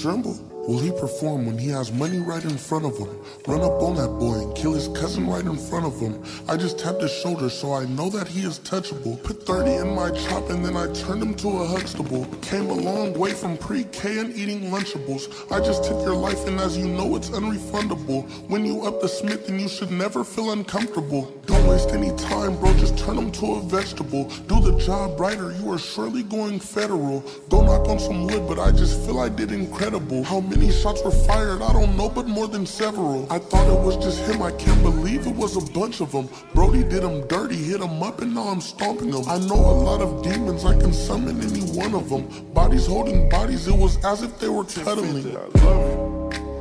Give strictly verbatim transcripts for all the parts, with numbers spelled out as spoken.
tremble? Will he perform when he has money right in front of him? Run up on that boy and kill his cousin right in front of him. I just tapped his shoulder so I know that he is touchable. Put thirty in my chop and then I turned him to a Huxtable. Came a long way from pre-K and eating Lunchables. I just took your life and as you know it's unrefundable. When you up the Smith then you should never feel uncomfortable. Don't waste any time bro, just turn him to a vegetable. Do the job right or you are surely going federal. Go knock on some wood but I just feel I did incredible. How many Many shots were fired, I don't know, but more than several. I thought it was just him, I can't believe it was a bunch of them. Brody did him dirty, hit him up and now I'm stomping him. I know a lot of demons, I can summon any one of them. Bodies holding bodies, it was as if they were cuddling. I love it.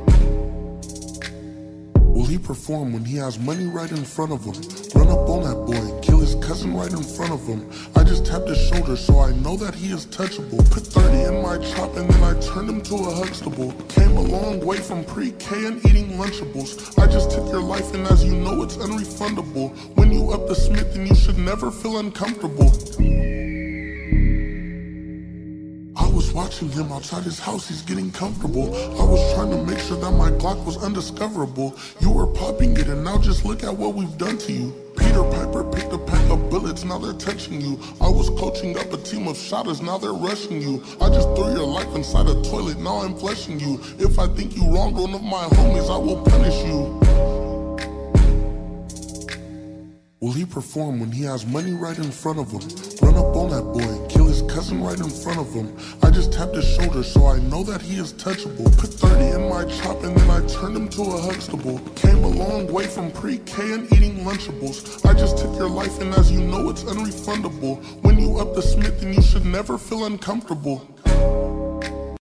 Will he perform when he has money right in front of him? Run up on that boy and kill his cousin right in front of him. I just tapped his shoulder so I know that he is touchable. Put thirty in my chop and then I turned him to a Huxtable. Came a long way from pre-K and eating Lunchables. I just took your life and as you know it's unrefundable. When you up the Smith then you should never feel uncomfortable. I was watching him outside his house, he's getting comfortable. I was trying to make sure that my Glock was undiscoverable. You were popping it and now just look at what we've done to you. Peter Piper picked a pack of bullets, now they're touching you. I was coaching up a team of shotters, now they're rushing you. I just threw your life inside a toilet, now I'm flushing you. If I think you wronged one of my homies, I will punish you. Will he perform when he has money right in front of him? Run up on that boy and kill his cousin right in front of him. I just tapped his shoulder so I know that he is touchable. Put thirty in my chop and then I turned him to a Huxtable. Came a long way from pre-K and eating Lunchables. I just took your life and as you know it's unrefundable. When you up the Smith then you should never feel uncomfortable.